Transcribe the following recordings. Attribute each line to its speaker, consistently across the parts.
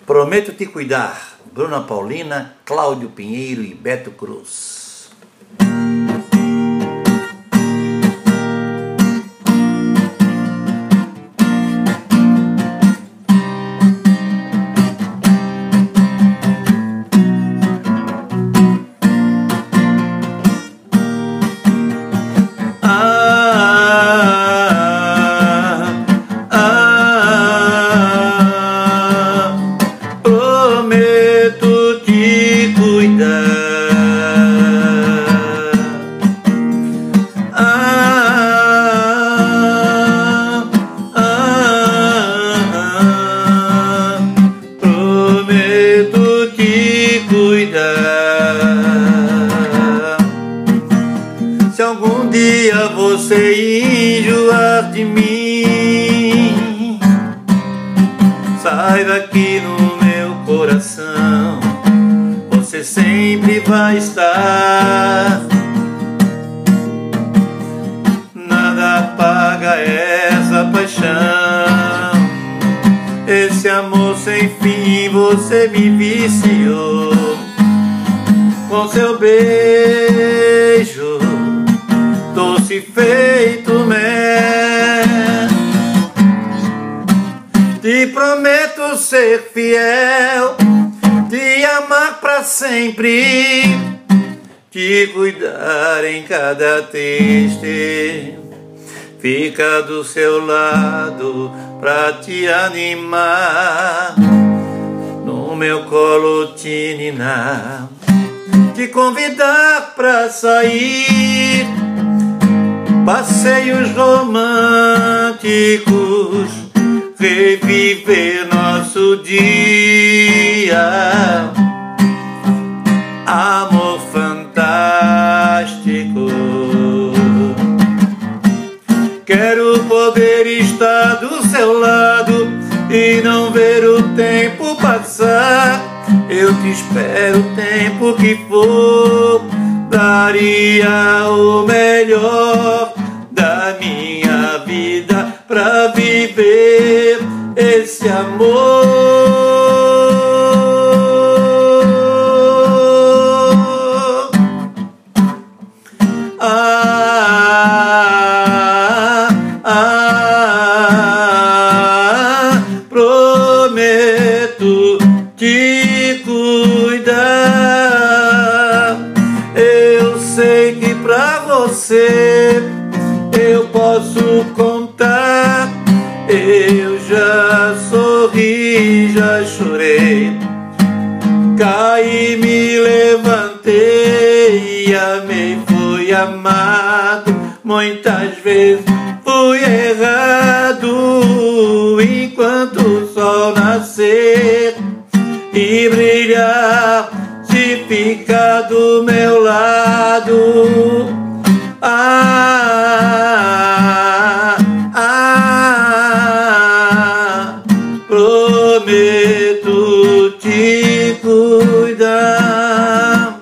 Speaker 1: Prometo te cuidar. Bruna Paulina, Cláudio Pinheiro e Beto Cruz. Prometo te cuidar. Prometo te cuidar. Se algum dia você enjoar de mim, saiba que no meu coração você sempre vai estar. Nada apaga essa paixão, esse amor sem fim. Você me viciou com seu beijo, doce feito mel. Te prometo ser fiel, te amar pra sempre, te cuidar em cada triste, ficar do seu lado pra te animar, no meu colo te ninar, te convidar pra sair, passeios românticos, reviver nosso dia, amor fantástico. Quero poder estar do seu lado e não ver o tempo passar. Eu te espero o tempo que for, daria o melhor da minha vida pra viver esse amor. Prometo te cuidar. Eu sei que pra você eu posso contar. Eu já sorri, já chorei, caí, me levantei, amei, fui amado. Muitas vezes fui errado, enquanto o sol nascer e brilhar, se ficar do meu lado. Prometo te cuidar.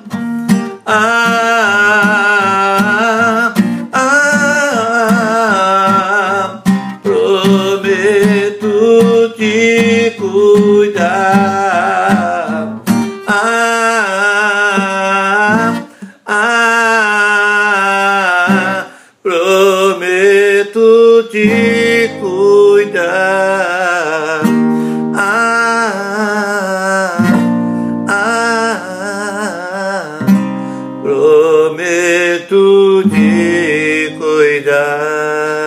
Speaker 1: Prometo te cuidar. Prometo te cuidar. Prometo te cuidar.